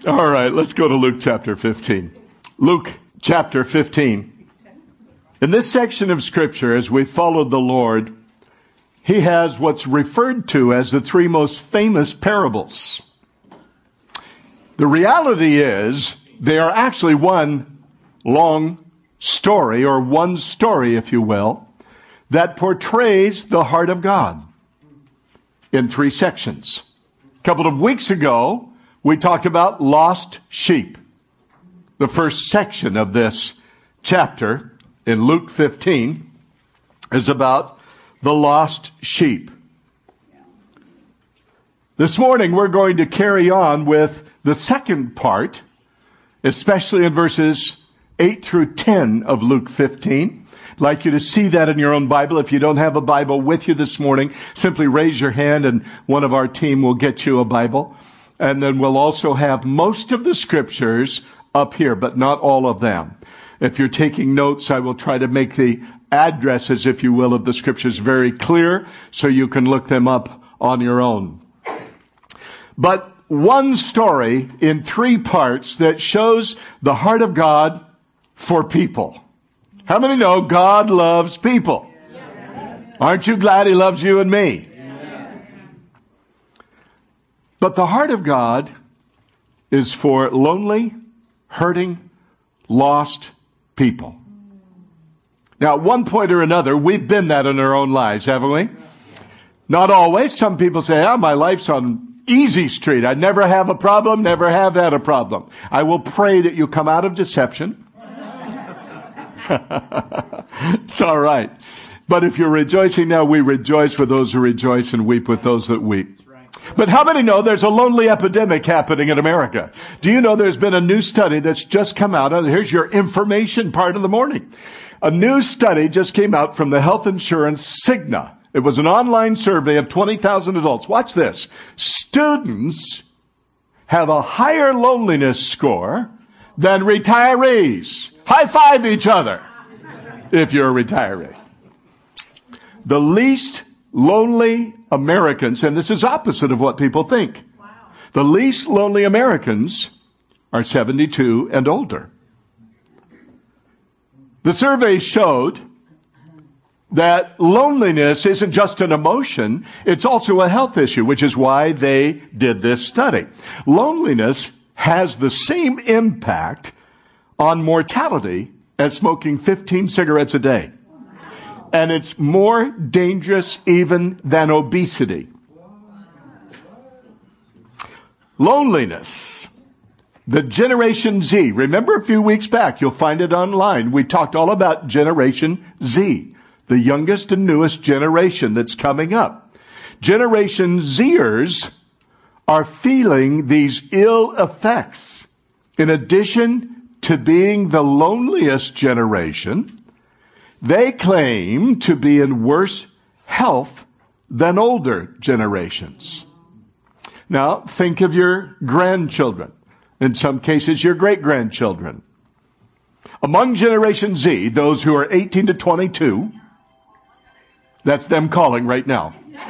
All right, let's go to Luke chapter 15. Luke chapter 15. In this section of Scripture, as we followed the Lord, He has what's referred to as the three most famous parables. The reality is, they are actually one long story, or one story, if you will, that portrays the heart of God in three sections. A couple of weeks ago, we talked about lost sheep. The first section of this chapter in Luke 15 is about the lost sheep. This morning, we're going to carry on with the second part, especially in verses 8 through 10 of Luke 15. I'd like you to see that in your own Bible. If you don't have a Bible with you this morning, simply raise your hand and one of our team will get you a Bible. And then we'll also have most of the scriptures up here, but not all of them. If you're taking notes, I will try to make the addresses, if you will, of the scriptures very clear so you can look them up on your own. But one story in three parts that shows the heart of God for people. How many know God loves people? Yes. Aren't you glad He loves you and me? Yes. But the heart of God is for lonely, hurting, lost people. Now, at one point or another, we've been that in our own lives, haven't we? Not always. Some people say, my life's on easy street. I never have a problem, never have had a problem. I will pray that you come out of deception. It's all right. But if you're rejoicing now, we rejoice with those who rejoice and weep with those that weep. But how many know there's a lonely epidemic happening in America? Do you know there's been a new study that's just come out? Here's your information part of the morning. A new study just came out from the health insurance Cigna. It was an online survey of 20,000 adults. Watch this. Students have a higher loneliness score than retirees. High five each other if you're a retiree. The least lonely Americans, and this is opposite of what people think. Wow. The least lonely Americans are 72 and older. The survey showed that loneliness isn't just an emotion, it's also a health issue, which is why they did this study. Loneliness has the same impact on mortality as smoking 15 cigarettes a day. And it's more dangerous even than obesity. Loneliness. The Generation Z. Remember a few weeks back, you'll find it online. We talked all about Generation Z, the youngest and newest generation that's coming up. Generation Zers are feeling these ill effects. In addition to being the loneliest generation, they claim to be in worse health than older generations. Now, think of your grandchildren. In some cases, your great-grandchildren. Among Generation Z, those who are 18 to 22, that's them calling right now.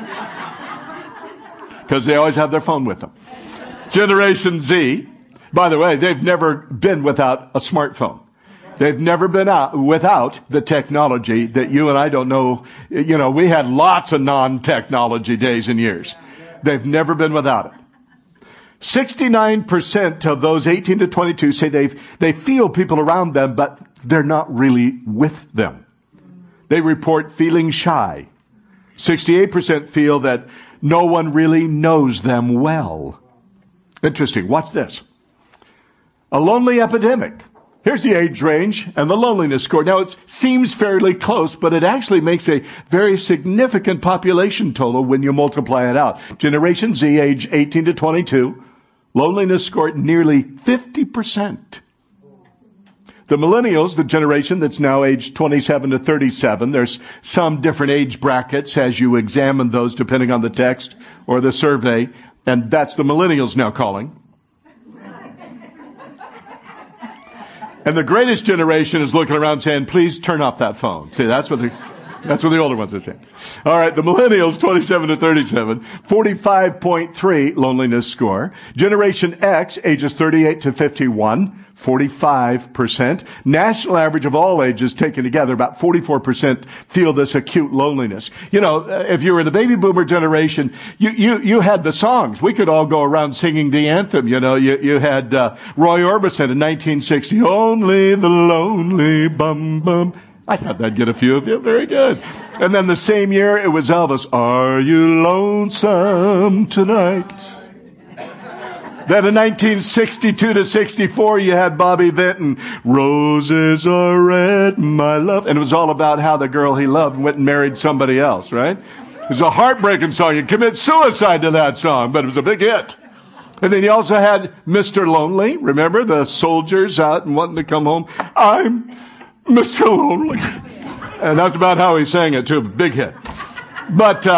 Because they always have their phone with them. Generation Z, by the way, they've never been without a smartphone. They've never been without the technology that you and I don't know. You know, we had lots of non-technology days and years. They've never been without it. 69% of those 18 to 22 say they feel people around them, but they're not really with them. They report feeling shy. 68% feel that no one really knows them well. Interesting. Watch this. A lonely epidemic. Here's the age range and the loneliness score. Now, it seems fairly close, but it actually makes a very significant population total when you multiply it out. Generation Z, age 18 to 22, loneliness score nearly 50%. The millennials, the generation that's now aged 27 to 37, there's some different age brackets as you examine those depending on the text or the survey, and that's the millennials now calling. And the greatest generation is looking around saying, please turn off that phone. See, that's what That's what the older ones are saying. All right, the millennials, 27 to 37, 45.3 loneliness score. Generation X, ages 38 to 51, 45%. National average of all ages taken together, about 44% feel this acute loneliness. You know, if you were the baby boomer generation, you had the songs. We could all go around singing the anthem. You know, you had Roy Orbison in 1960, Only the Lonely Bum Bum. I thought that'd get a few of you. Very good. And then the same year, it was Elvis, Are You Lonesome Tonight? Then in 1962 to 64, you had Bobby Vinton, Roses Are Red, My Love. And it was all about how the girl he loved went and married somebody else, right? It was a heartbreaking song. You'd commit suicide to that song, but it was a big hit. And then you also had Mr. Lonely. Remember the soldiers out and wanting to come home? I'm Mr. Lonely. And that's about how he sang it too. Big hit. But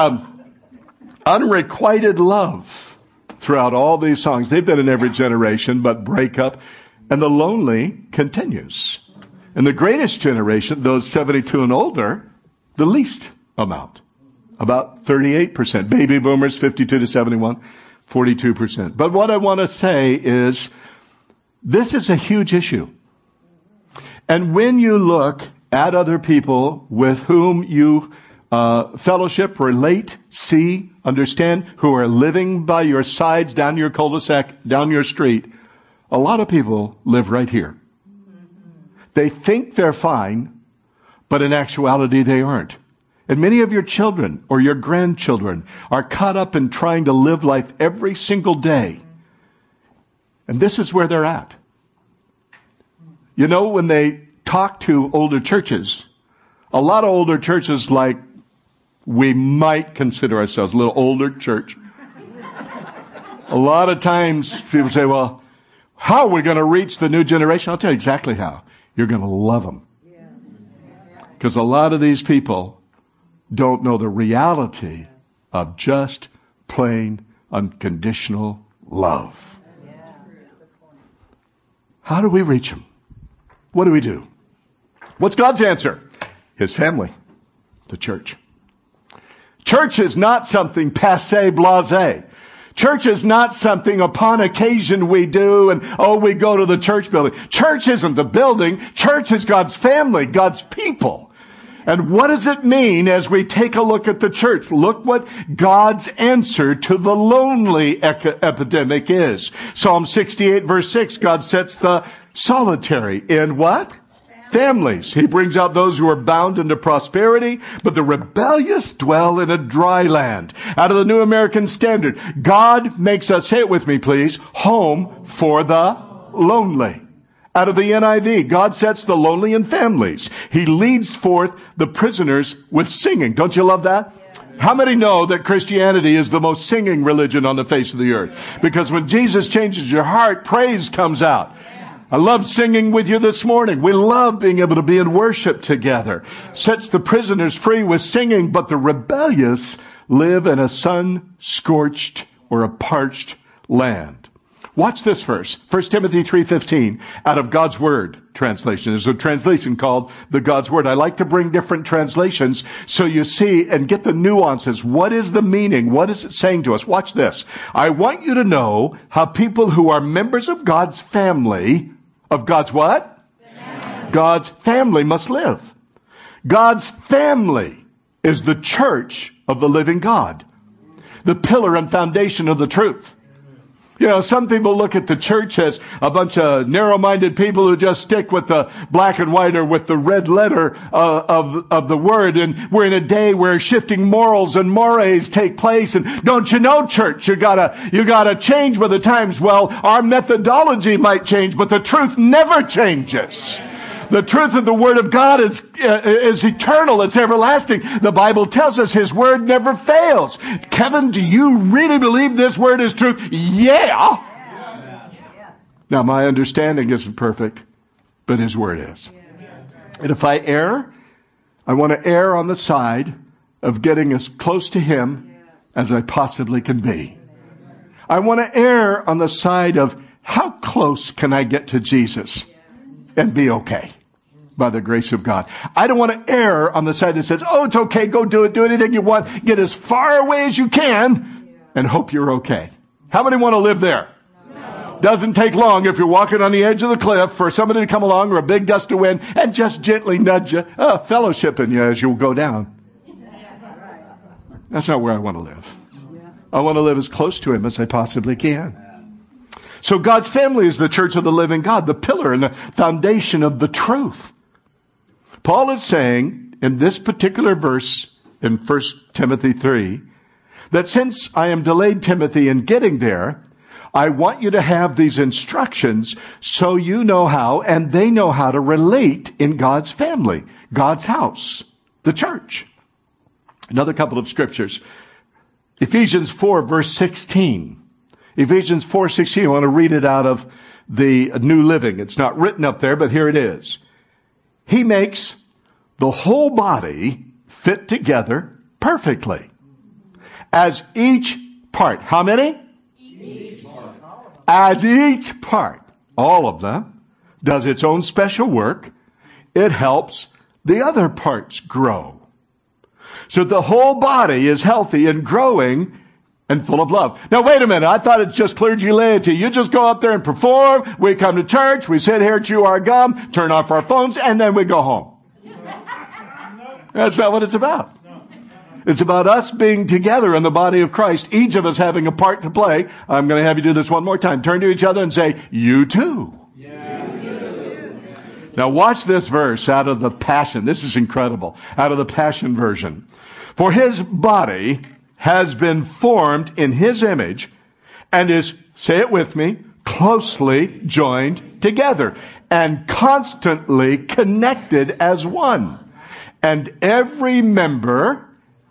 unrequited love throughout all these songs. They've been in every generation, but breakup. And the lonely continues. And the greatest generation, those 72 and older, the least amount. About 38%. Baby boomers, 52 to 71, 42%. But what I want to say is, this is a huge issue. And when you look at other people with whom you fellowship, relate, see, understand, who are living by your sides, down your cul-de-sac, down your street, a lot of people live right here. They think they're fine, but in actuality they aren't. And many of your children or your grandchildren are caught up in trying to live life every single day. And this is where they're at. You know, when they talk to older churches, a lot of older churches, like we might consider ourselves a little older church. A lot of times people say, well, how are we going to reach the new generation? I'll tell you exactly how. You're going to love them. Because a lot of these people don't know the reality of just plain unconditional love. How do we reach them? What do we do? What's God's answer? His family, the church. Church is not something passé, blasé. Church is not something upon occasion we do and, we go to the church building. Church isn't the building. Church is God's family, God's people. And what does it mean as we take a look at the church? Look what God's answer to the lonely epidemic is. Psalm 68 verse 6, God sets the solitary in what? Families. He brings out those who are bound into prosperity, but the rebellious dwell in a dry land. Out of the New American Standard, God makes us, say it with me please, home for the lonely. Out of the NIV, God sets the lonely in families. He leads forth the prisoners with singing. Don't you love that? How many know that Christianity is the most singing religion on the face of the earth? Because when Jesus changes your heart, praise comes out. I love singing with you this morning. We love being able to be in worship together. Sets the prisoners free with singing, but the rebellious live in a sun-scorched or a parched land. Watch this verse. 1 Timothy 3:15 out of God's Word translation. There's a translation called the God's Word. I like to bring different translations so you see and get the nuances. What is the meaning? What is it saying to us? Watch this. I want you to know how people who are members of God's family, of God's what? Family. God's family must live. God's family is the church of the living God, the pillar and foundation of the truth. You know, some people look at the church as a bunch of narrow-minded people who just stick with the black and white or with the red letter of the word. And we're in a day where shifting morals and mores take place. And don't you know, church, you gotta change with the times. Well, our methodology might change, but the truth never changes. The truth of the Word of God is eternal. It's everlasting. The Bible tells us His Word never fails. Kevin, do you really believe this Word is truth? Yeah. Now, my understanding isn't perfect, but His Word is. And if I err, I want to err on the side of getting as close to Him as I possibly can be. I want to err on the side of how close can I get to Jesus and be okay. by the grace of God. I don't want to err on the side that says, oh, it's okay, go do it, do anything you want, get as far away as you can, and hope you're okay. How many want to live there? No. Doesn't take long if you're walking on the edge of the cliff for somebody to come along or a big gust of wind and just gently nudge you, fellowshipping you as you go down. That's not where I want to live. I want to live as close to Him as I possibly can. So God's family is the church of the living God, the pillar and the foundation of the truth. Paul is saying in this particular verse in 1 Timothy 3, that since I am delayed, Timothy, in getting there, I want you to have these instructions so you know how and they know how to relate in God's family, God's house, the church. Another couple of scriptures. Ephesians 4, verse 16. Ephesians 4:16, I want to read it out of the New Living. It's not written up there, but here it is. He makes the whole body fit together perfectly. As each part. How many? Each part. As each part, all of them, does its own special work, it helps the other parts grow. So the whole body is healthy and growing and full of love. Now, wait a minute. I thought it's just clergy laity. You just go up there and perform. We come to church. We sit here, chew our gum, turn off our phones, and then we go home. That's not what it's about. It's about us being together in the body of Christ, each of us having a part to play. I'm going to have you do this one more time. Turn to each other and say, you too. Now watch this verse out of the Passion. This is incredible. Out of the Passion version. For His body has been formed in His image and is, say it with me, closely joined together and constantly connected as one. And every member,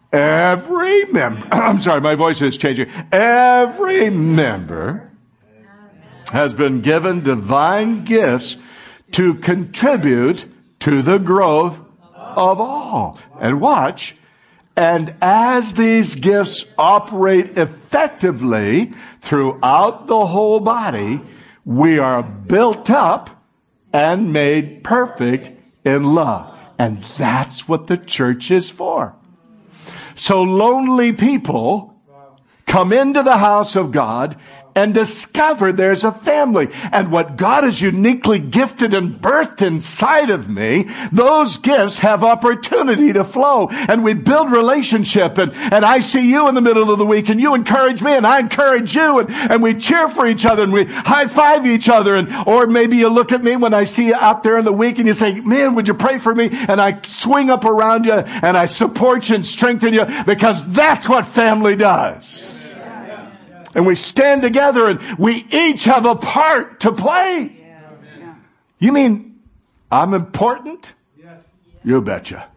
I'm sorry, my voice is changing. Every member has been given divine gifts to contribute to the growth of all. And watch. And as these gifts operate effectively throughout the whole body, we are built up and made perfect in love. And that's what the church is for. So lonely people come into the house of God and discover there's a family. And what God has uniquely gifted and birthed inside of me, those gifts have opportunity to flow. And we build relationship. And I see you in the middle of the week, and you encourage me, and I encourage you. And we cheer for each other, and we high-five each other. Or maybe you look at me when I see you out there in the week, and you say, man, would you pray for me? And I swing up around you, and I support you and strengthen you, because that's what family does. And we stand together and we each have a part to play. Yeah. You mean I'm important? Yes. You betcha.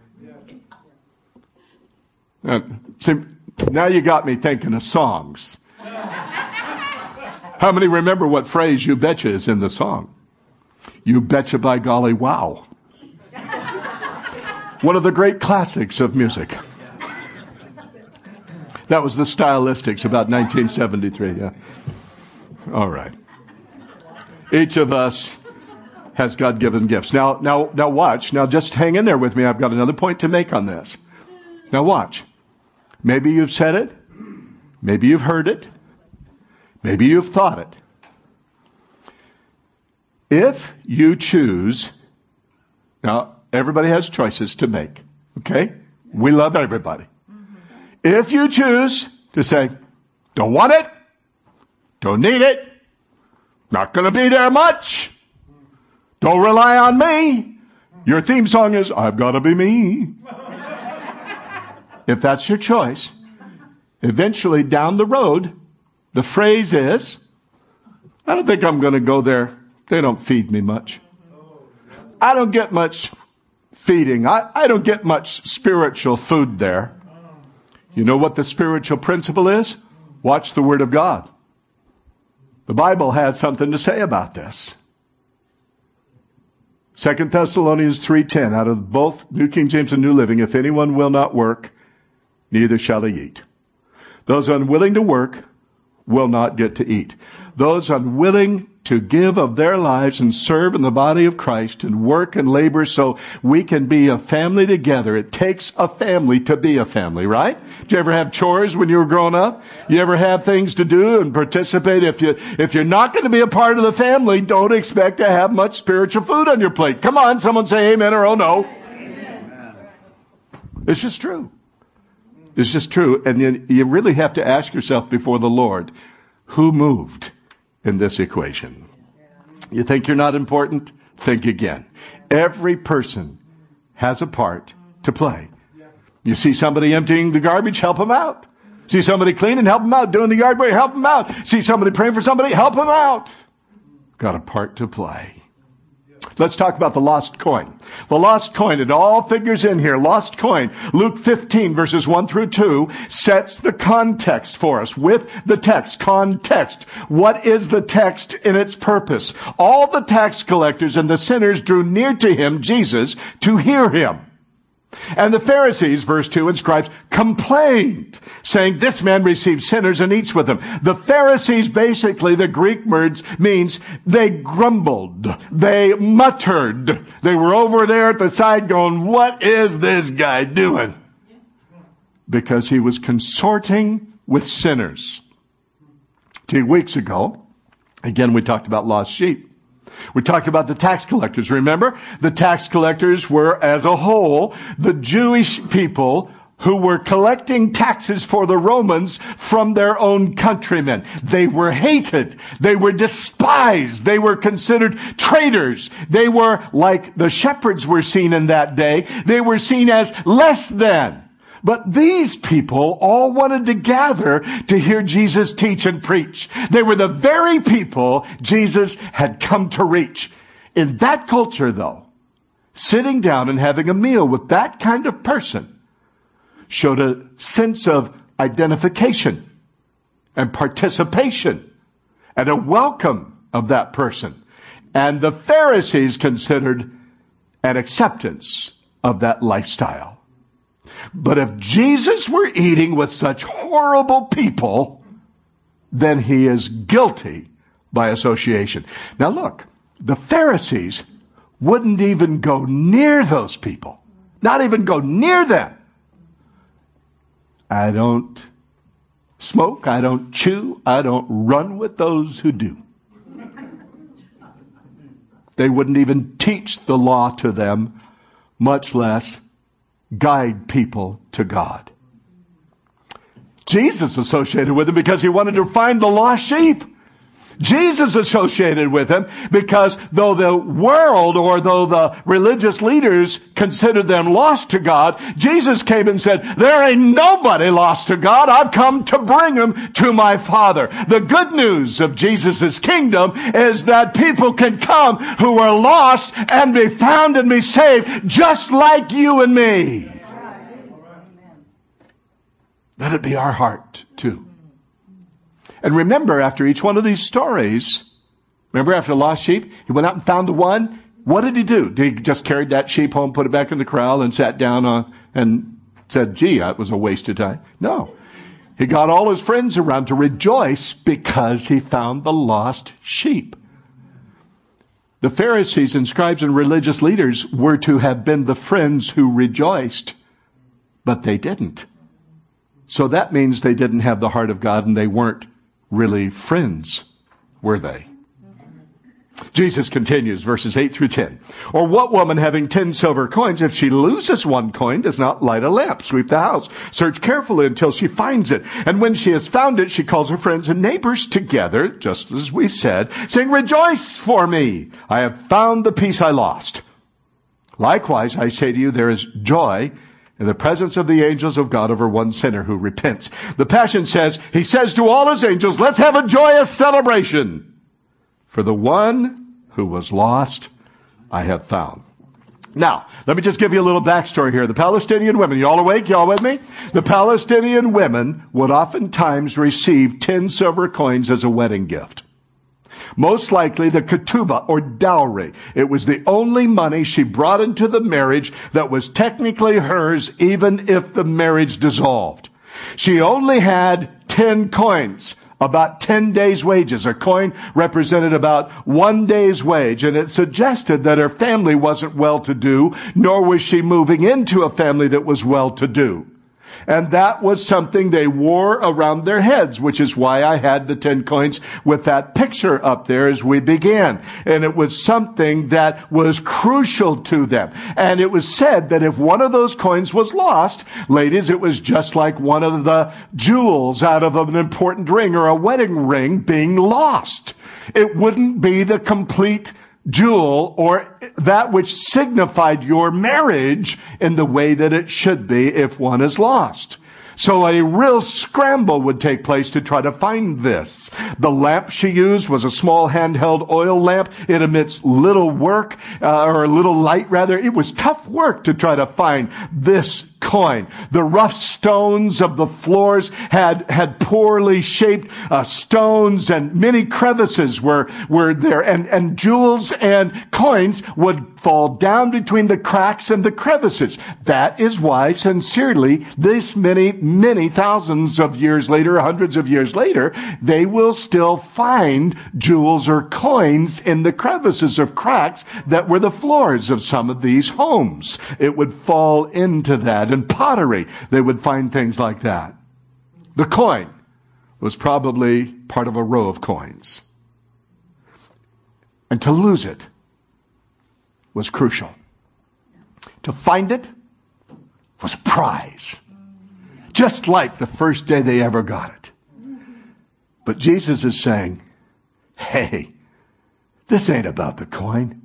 Yes. See, now you got me thinking of songs. How many remember what phrase you betcha is in the song? You betcha by golly wow. One of the great classics of music. That was the Stylistics, about 1973, yeah. All right. Each of us has God-given gifts. Now watch. Now just hang in there with me. I've got another point to make on this. Now watch. Maybe you've said it. Maybe you've heard it. Maybe you've thought it. If you choose, now everybody has choices to make, okay? We love everybody. If you choose to say, don't want it, don't need it, not going to be there much, don't rely on me, your theme song is, I've got to be me. If that's your choice, eventually down the road, the phrase is, I don't think I'm going to go there. They don't feed me much. I don't get much feeding. I don't get much spiritual food there. You know what the spiritual principle is? Watch the Word of God. The Bible had something to say about this. 2 Thessalonians 3:10, out of both New King James and New Living, if anyone will not work, neither shall he eat. Those unwilling to work will not get to eat. Those unwilling to give of their lives and serve in the body of Christ and work and labor so we can be a family together. It takes a family to be a family, right? Did you ever have chores when you were growing up? You ever have things to do and participate? If you're not going to be a part of the family, don't expect to have much spiritual food on your plate. Come on, someone say amen or oh no. Amen. It's just true. It's just true. And then you really have to ask yourself before the Lord, who moved in this equation? You think you're not important? Think again. Every person has a part to play. You see somebody emptying the garbage, help them out. See somebody cleaning, help them out. Doing the yard work, help them out. See somebody praying for somebody, help them out. Got a part to play. Let's talk about the lost coin. The lost coin, it all figures in here. Lost coin. Luke 15 verses 1 through 2 sets the context for us with the text. Context. What is the text in its purpose? All the tax collectors and the sinners drew near to him, Jesus, to hear him. And the Pharisees, verse 2, and scribes complained, saying, this man receives sinners and eats with them. The Pharisees, basically, the Greek words means they grumbled. They muttered. They were over there at the side going, what is this guy doing? Because he was consorting with sinners. 2 weeks ago, again, we talked about lost sheep. We talked about the tax collectors. Remember? The tax collectors were, as a whole, the Jewish people who were collecting taxes for the Romans from their own countrymen. They were hated. They were despised. They were considered traitors. They were, like the shepherds were seen in that day, they were seen as less than. But these people all wanted to gather to hear Jesus teach and preach. They were the very people Jesus had come to reach. In that culture, though, sitting down and having a meal with that kind of person showed a sense of identification and participation and a welcome of that person. And the Pharisees considered an acceptance of that lifestyle. But if Jesus were eating with such horrible people, then he is guilty by association. Now look, the Pharisees wouldn't even go near those people. Not even go near them. I don't smoke, I don't chew, I don't run with those who do. They wouldn't even teach the law to them, much less guide people to God. Jesus associated with him because he wanted to find the lost sheep. Jesus associated with him because though the world or though the religious leaders considered them lost to God, Jesus came and said, there ain't nobody lost to God. I've come to bring them to my Father. The good news of Jesus' kingdom is that people can come who are lost and be found and be saved just like you and me. Let it be our heart too. And remember, after each one of these stories, remember after the lost sheep, he went out and found the one. What did he do? Did he just carry that sheep home, put it back in the corral, and sat down and said, gee, that was a waste of time? No. He got all his friends around to rejoice because he found the lost sheep. The Pharisees and scribes and religious leaders were to have been the friends who rejoiced, but they didn't. So that means they didn't have the heart of God and they weren't really friends, were they? Jesus continues, verses 8 through 10. Or what woman having 10 silver coins, if she loses one coin, does not light a lamp, sweep the house, search carefully until she finds it. And when she has found it, she calls her friends and neighbors together, just as we said, saying, rejoice for me, I have found the piece I lost. Likewise, I say to you, there is joy in the presence of the angels of God over one sinner who repents. The Passion says, he says to all his angels, let's have a joyous celebration. For the one who was lost, I have found. Now, let me just give you a little backstory here. The Palestinian women, you all awake? You all with me? The Palestinian women would oftentimes receive 10 silver coins as a wedding gift. Most likely the ketubah or dowry. It was the only money she brought into the marriage that was technically hers even if the marriage dissolved. She only had 10 coins. about 10 days' wages. A coin represented about 1 day's wage, and it suggested that her family wasn't well-to-do, nor was she moving into a family that was well-to-do. And that was something they wore around their heads, which is why I had the 10 coins with that picture up there as we began. And it was something that was crucial to them. And it was said that if one of those coins was lost, ladies, it was just like one of the jewels out of an important ring or a wedding ring being lost. It wouldn't be the complete jewel or that which signified your marriage in the way that it should be if one is lost. So a real scramble would take place to try to find this. The lamp she used was a small handheld oil lamp. It emits little work, or little light rather. It was tough work to try to find this coin. The rough stones of the floors had poorly shaped stones, and many crevices were there, and jewels and coins would fall down between the cracks and the crevices. That is why, sincerely, this many thousands of years later, hundreds of years later, they will still find jewels or coins in the crevices of cracks that were the floors of some of these homes. It would fall into that. In pottery, they would find things like that. The coin was probably part of a row of coins. And to lose it was crucial. To find it was a prize. Just like the first day they ever got it. But Jesus is saying, hey, this ain't about the coin.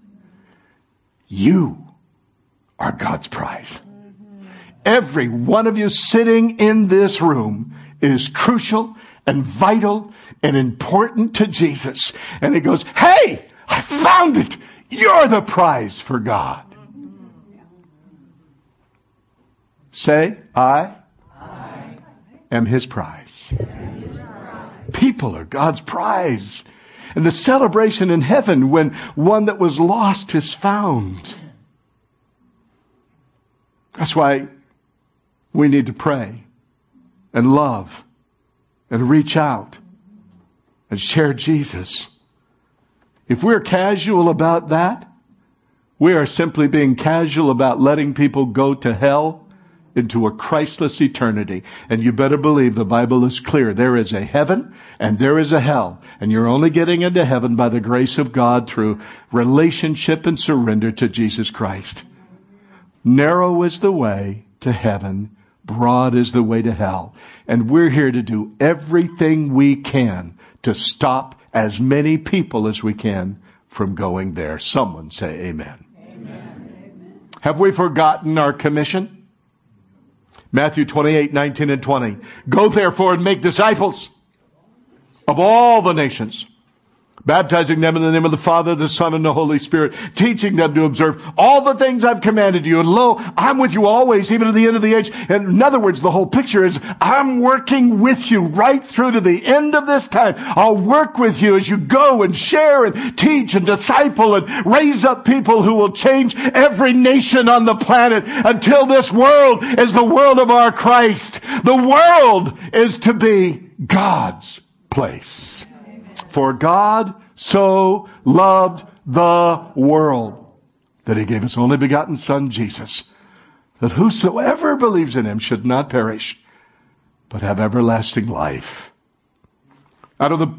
You are God's prize. Every one of you sitting in this room is crucial and vital and important to Jesus. And he goes, hey, I found it. You're the prize for God. Say, I am his prize. People are God's prize. And the celebration in heaven when one that was lost is found. That's why we need to pray and love and reach out and share Jesus. If we're casual about that, we are simply being casual about letting people go to hell into a Christless eternity. And you better believe the Bible is clear. There is a heaven and there is a hell. And you're only getting into heaven by the grace of God through relationship and surrender to Jesus Christ. Narrow is the way to heaven. Broad is the way to hell. And we're here to do everything we can to stop as many people as we can from going there. Someone say amen. Amen. Have we forgotten our commission? Matthew 28:19 and 20. Go therefore and make disciples of all the nations, baptizing them in the name of the Father, the Son, and the Holy Spirit, teaching them to observe all the things I've commanded you. And lo, I'm with you always, even to the end of the age. And in other words, the whole picture is I'm working with you right through to the end of this time. I'll work with you as you go and share and teach and disciple and raise up people who will change every nation on the planet until this world is the world of our Christ. The world is to be God's place. For God so loved the world that he gave his only begotten Son, Jesus, that whosoever believes in him should not perish, but have everlasting life. Out of the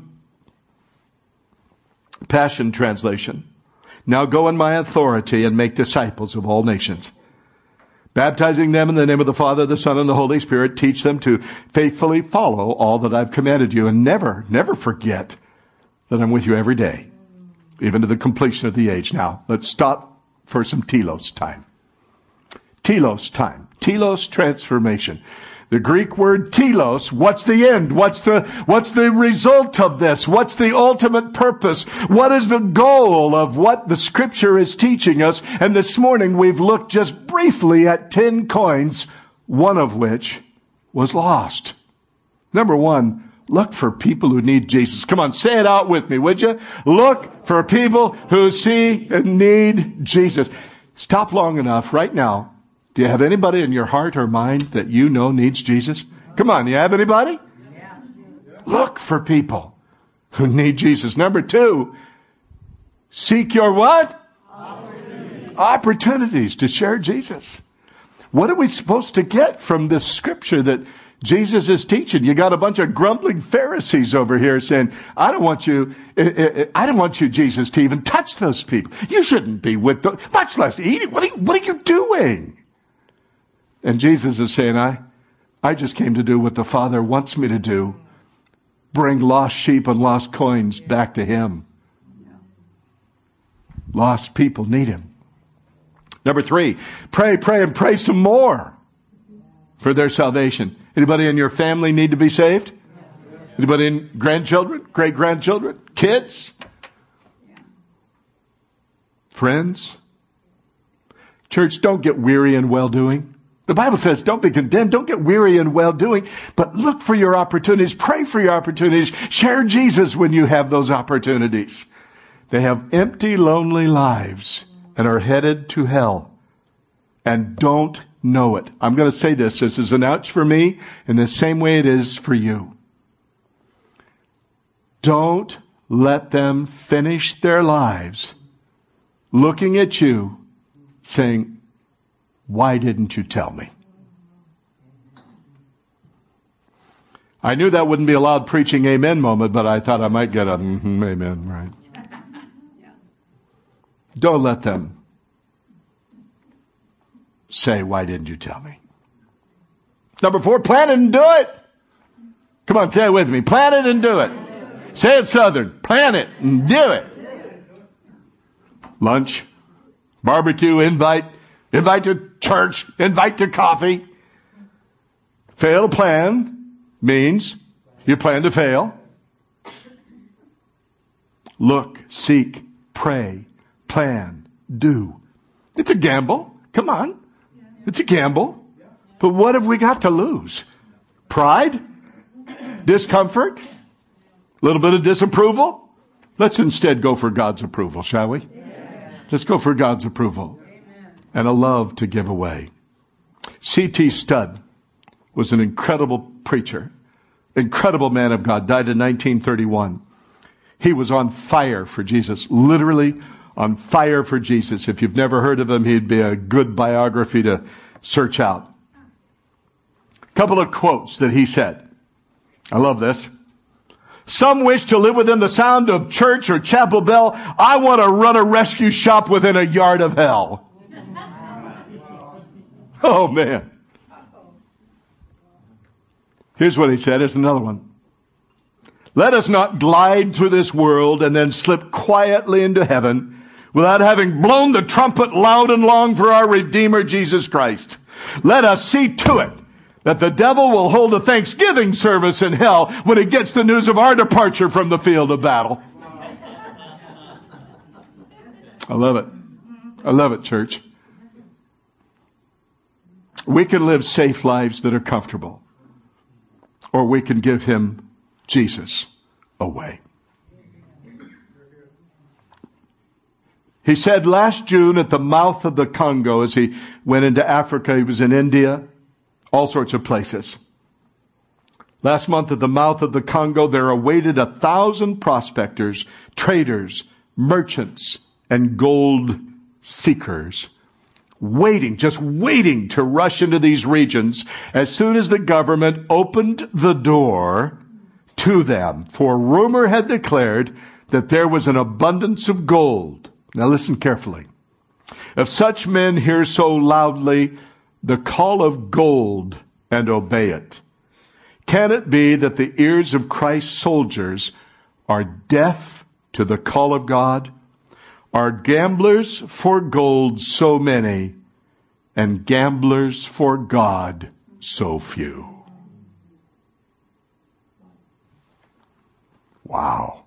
Passion Translation, now go in my authority and make disciples of all nations, baptizing them in the name of the Father, the Son, and the Holy Spirit. Teach them to faithfully follow all that I've commanded you, and never forget that I'm with you every day, even to the completion of the age. Now, let's stop for some telos time. Telos time. Telos transformation. The Greek word telos, what's the end? What's the result of this? What's the ultimate purpose? What is the goal of what the Scripture is teaching us? And this morning we've looked just briefly at 10 coins, one of which was lost. Number one, look for people who need Jesus. Come on, say it out with me, would you? Look for people who see and need Jesus. Stop long enough right now. Do you have anybody in your heart or mind that you know needs Jesus? Come on, you have anybody? look for people who need Jesus. Number 2, seek your what? Opportunities to share Jesus. What are we supposed to get from this scripture that Jesus is teaching? You got a bunch of grumbling Pharisees over here saying, I don't want you, Jesus, to even touch those people. You shouldn't be with them, much less eating. What are you doing? And Jesus is saying, I just came to do what the Father wants me to do. Bring lost sheep and lost coins back to Him. Lost people need Him. Number 3, pray and pray some more for their salvation. Anybody in your family need to be saved? Anybody in grandchildren, great-grandchildren, kids? Friends? Church, don't get weary in well-doing. The Bible says don't be condemned. Don't get weary in well-doing, but look for your opportunities. Pray for your opportunities. Share Jesus when you have those opportunities. They have empty, lonely lives and are headed to hell and don't know it. I'm going to say this. This is an ouch for me in the same way it is for you. Don't let them finish their lives looking at you saying, why didn't you tell me? I knew that wouldn't be a loud preaching amen moment, but I thought I might get a amen, right? Don't let them say, why didn't you tell me? Number 4, plan it and do it. Come on, say it with me. Plan it and do it. Say it Southern. Plan it and do it. Lunch, barbecue, invite to church, invite to coffee. Fail to plan means you plan to fail. Look, seek, pray, plan, do. It's a gamble. Come on. It's a gamble. But what have we got to lose? Pride? Discomfort? A little bit of disapproval? Let's instead go for God's approval, shall we? Let's go for God's approval. And a love to give away. C.T. Studd was an incredible preacher, incredible man of God, died in 1931. He was on fire for Jesus, literally on fire for Jesus. If you've never heard of him, he'd be a good biography to search out. A couple of quotes that he said. I love this. Some wish to live within the sound of church or chapel bell. I want to run a rescue shop within a yard of hell. Oh, man. Here's what he said. Here's another one. Let us not glide through this world and then slip quietly into heaven without having blown the trumpet loud and long for our Redeemer, Jesus Christ. Let us see to it that the devil will hold a thanksgiving service in hell when he gets the news of our departure from the field of battle. I love it. I love it, church. We can live safe lives that are comfortable, or we can give him Jesus away. He said last June at the mouth of the Congo, as he went into Africa, he was in India, all sorts of places. Last month at the mouth of the Congo, there awaited 1,000 prospectors, traders, merchants, and gold seekers, just waiting to rush into these regions as soon as the government opened the door to them. For rumor had declared that there was an abundance of gold. Now listen carefully. If such men hear so loudly the call of gold and obey it, can it be that the ears of Christ's soldiers are deaf to the call of God? Are gamblers for gold so many, and gamblers for God so few? Wow.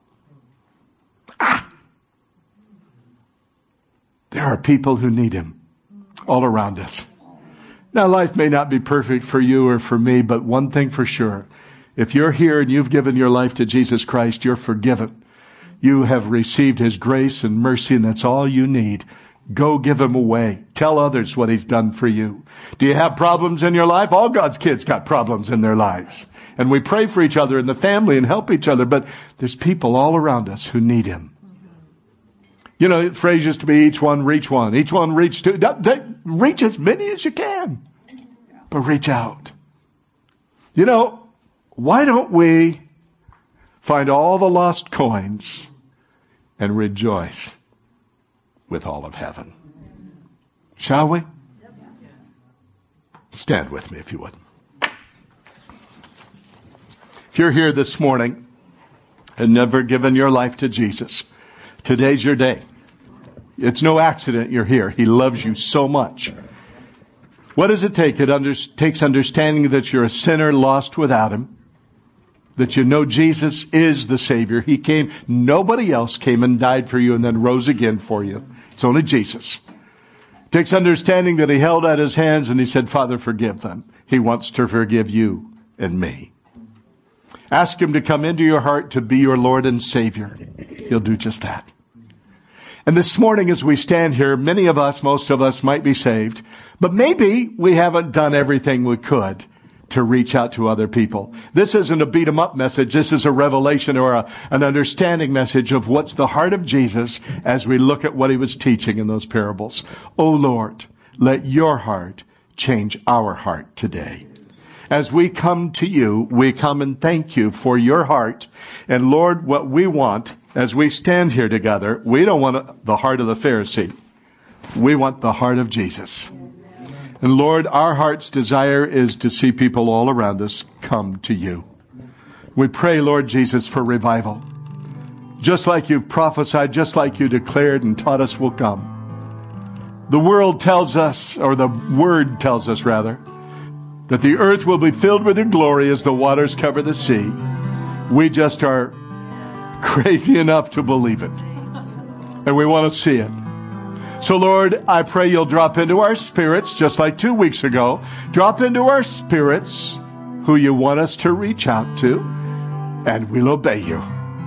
There are people who need him all around us. Now, life may not be perfect for you or for me, but one thing for sure, if you're here and you've given your life to Jesus Christ, you're forgiven. You have received his grace and mercy, and that's all you need. Go give him away. Tell others what he's done for you. Do you have problems in your life? All God's kids got problems in their lives. And we pray for each other in the family and help each other. But there's people all around us who need him. You know, the phrase used to be each one reach one. Each one reach two. Reach as many as you can. But reach out. You know, why don't we find all the lost coins and rejoice with all of heaven? Shall we? Stand with me if you would. If you're here this morning and never given your life to Jesus, today's your day. It's no accident you're here. He loves you so much. What does it take? It takes understanding that you're a sinner lost without him. That you know Jesus is the Savior. He came. Nobody else came and died for you and then rose again for you. It's only Jesus. It takes understanding that he held out his hands and he said, Father, forgive them. He wants to forgive you and me. Ask him to come into your heart to be your Lord and Savior. He'll do just that. And this morning as we stand here, many of us, most of us might be saved, but maybe we haven't done everything we could to reach out to other people. This isn't a beat 'em up message. This is a revelation or an understanding message of what's the heart of Jesus as we look at what he was teaching in those parables. Oh Lord, let your heart change our heart today. As we come to you, we come and thank you for your heart. And Lord, what we want as we stand here together, we don't want the heart of the Pharisee. We want the heart of Jesus. And Lord, our heart's desire is to see people all around us come to you. We pray, Lord Jesus, for revival. Just like you've prophesied, just like you declared and taught us will come. The world tells us, or the word tells us rather, that the earth will be filled with your glory as the waters cover the sea. We just are crazy enough to believe it. And we want to see it. So Lord, I pray you'll drop into our spirits, just like 2 weeks ago. Drop into our spirits who you want us to reach out to, and we'll obey you.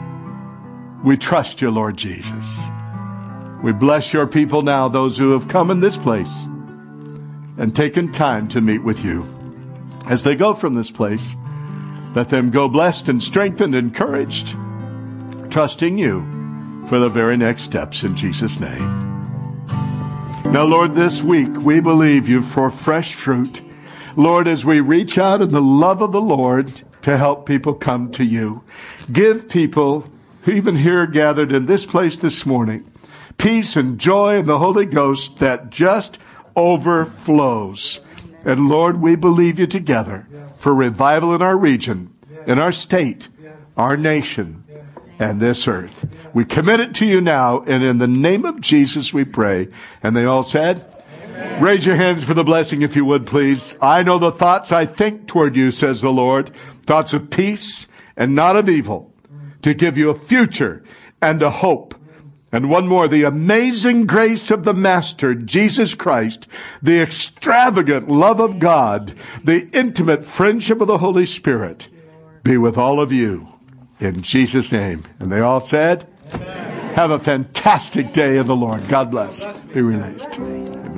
We trust you, Lord Jesus. We bless your people now, those who have come in this place and taken time to meet with you. As they go from this place, let them go blessed and strengthened, encouraged, trusting you for the very next steps in Jesus' name. Now, Lord, this week we believe you for fresh fruit. Lord, as we reach out in the love of the Lord to help people come to you, give people, even here gathered in this place this morning, peace and joy in the Holy Ghost that just overflows. And Lord, we believe you together for revival in our region, in our state, our nation, and this earth. We commit it to you now, and in the name of Jesus we pray. And they all said, Amen. Raise your hands for the blessing if you would, please. I know the thoughts I think toward you, says the Lord, thoughts of peace and not of evil, to give you a future and a hope. And one more, the amazing grace of the Master, Jesus Christ, the extravagant love of God, the intimate friendship of the Holy Spirit be with all of you in Jesus' name. And they all said, Amen. Have a fantastic day in the Lord. God bless. Be released. Amen.